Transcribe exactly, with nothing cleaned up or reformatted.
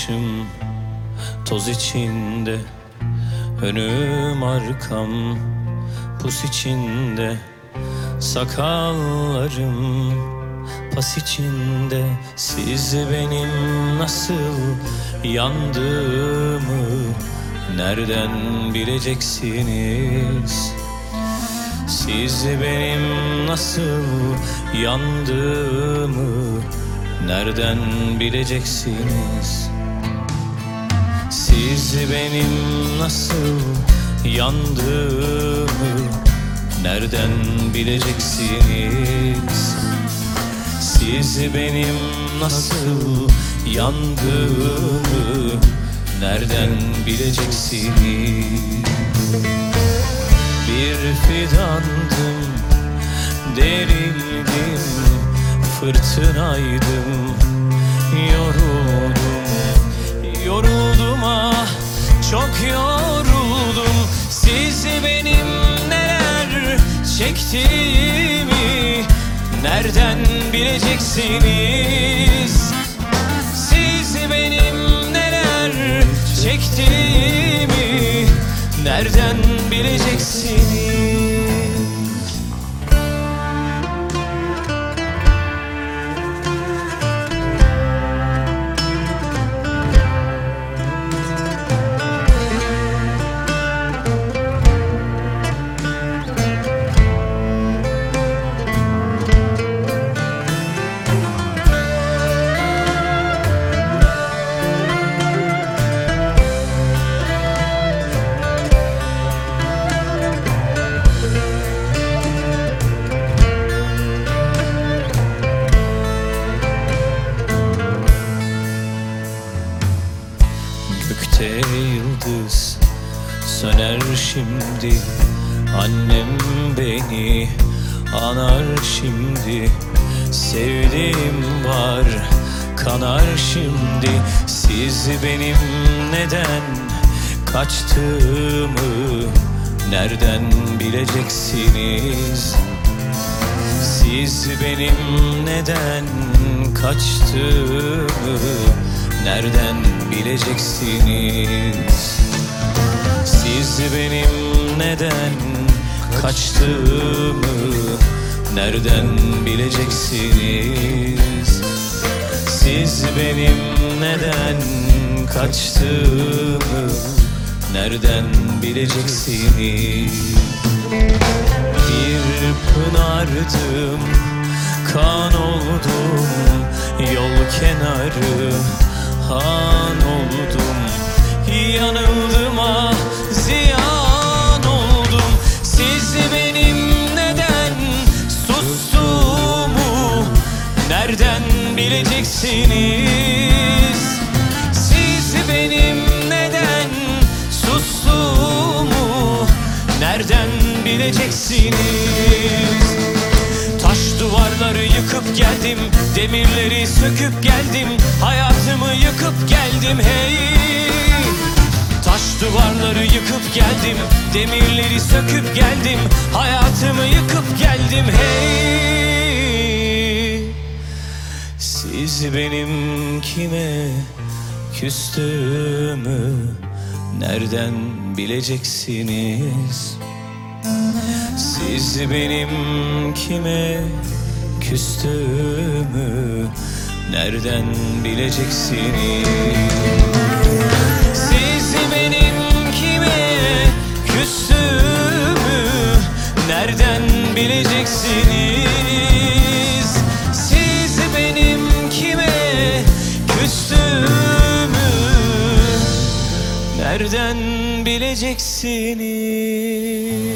başım toz içinde, önüm arkam pus içinde, sakallarım pas içinde. Siz benim nasıl yandığımı nereden bileceksiniz? Siz benim nasıl yandığımı nereden bileceksiniz? Siz benim nasıl yandığımı nereden bileceksiniz? Siz benim nasıl yandığımı nereden bileceksiniz? Bir fidandım, derildim, fırtınaydım, yoruldum, yoruldum ah, çok yoruldum. Siz benim neler çektiğimi nereden bileceksiniz? Siz benim neler çektiğimi nereden bileceksiniz? Gökte yıldız söner şimdi, annem beni anar şimdi. Sevdiğim var kanar şimdi. Siz benim neden kaçtığımı nereden bileceksiniz? Siz benim neden kaçtığımı nereden bileceksiniz? Siz benim neden kaçtığımı nereden bileceksiniz? Siz benim neden kaçtığımı nereden bileceksiniz? Bir pınardım, kan oldum, yol kenarı han oldum, yanıldım ah, ziyan oldum. Siz benim neden sustuğumu nereden bileceksiniz? Siz benim neden sustuğumu nereden bileceksiniz? Taş duvarları yıkıp geldim, demirleri söküp geldim, hayatımı yıkıp geldim hey. Taş duvarları yıkıp geldim, demirleri söküp geldim, hayatımı yıkıp geldim hey. Siz benim kime küstüğümü nereden bileceksiniz? Siz benim kime küstüğümü nereden bileceksiniz? Siz benim kime küstüğümü nereden bileceksiniz? Siz benim kime küstüğümü nereden bileceksiniz?